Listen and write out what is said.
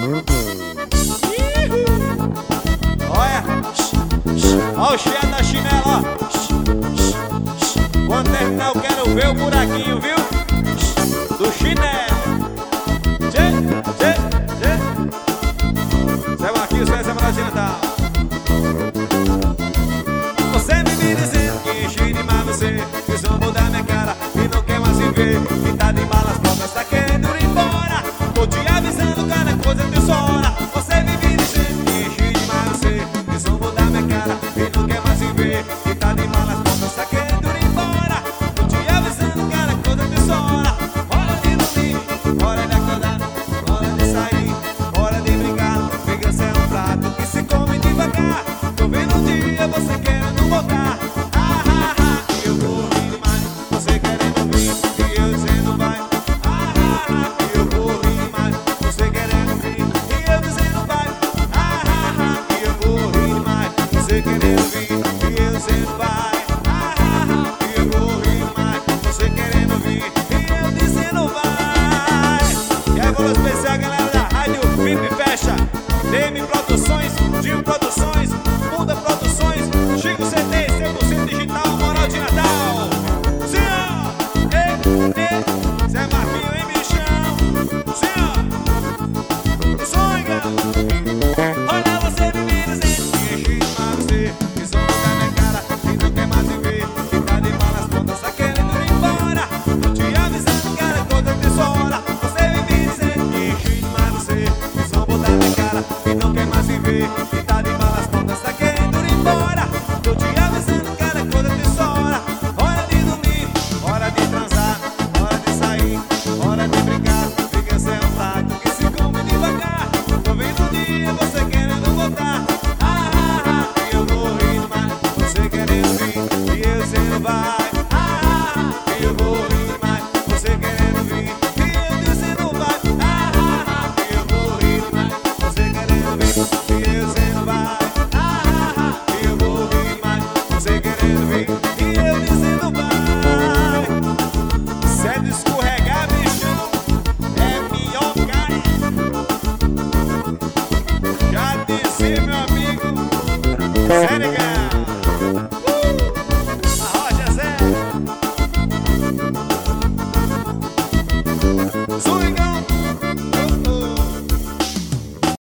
Olha, olha o cheiro da chinela, ó. Quando terminar eu quero ver o buraquinho, viu? Do chinelo. Zé Marquinhos, Zé Natal. Você me dizendo que enchi demais você, que só mudar minha cara e não quer mais se ver. Que tá de malas prontas, tá querendo ir embora. Tô te avisando, cada coisa tem sua hora. Você me dizendo que enchi demais você, que só mudar minha cara e não quer mais se ver. Que tá de malas prontas, tá querendo ir embora. Tô te avisando, cada coisa tem sua hora. Hora de dormir, hora de acordar, hora de sair, hora de brincar. Vingança é um prato que se come devagar. Tô vendo um dia você querendo voltar. E eu vou rir demais, você querendo vir e eu dizendo vai. E eu vou rir demais, você querendo vir e eu dizendo vai. E eu vou rir demais, você querendo vir e eu dizendo vai. E eu vou rir demais, você querendo vir e eu dizendo vai. E aí, valor especial, galera da Rádio Pipe Fecha, DM Produções, Dinho Produções, Muda Produções, Chico CD, 100% digital, Moral de Natal. Sim, Zé Marquinhos, hein, bichão? Sim, sonha. Olha você me dizendo que enchi demais você, que só mudar minha cara e não quer mais me ver. Que tá de malas prontas, tá querendo ir embora. Tô te avisando, cara, quando tem sua hora. Você me dizendo que enchi demais você, que só mudar minha cara e não quer mais me ver. Que tá de malas prontas, tá querendo ir embora. Tô te avisando, cara, quando tem sua hora. Hora de dormir, hora de transar, hora de sair, hora de brincar. Vingança é um prato que se come devagar. Tô vendo um dia você querendo voltar. E eu vou rir demais, você querendo vir e eu dizendo vai. E eu vou rir demais, você querendo vir e eu dizendo vai. E eu vou rir demais, você querendo vir e eu dizendo vai. E eu vou rir demais, você querendo vir e eu dizendo vai. Se é de escorregar, bichão, é minhoca. Já disse meu amigo, sério.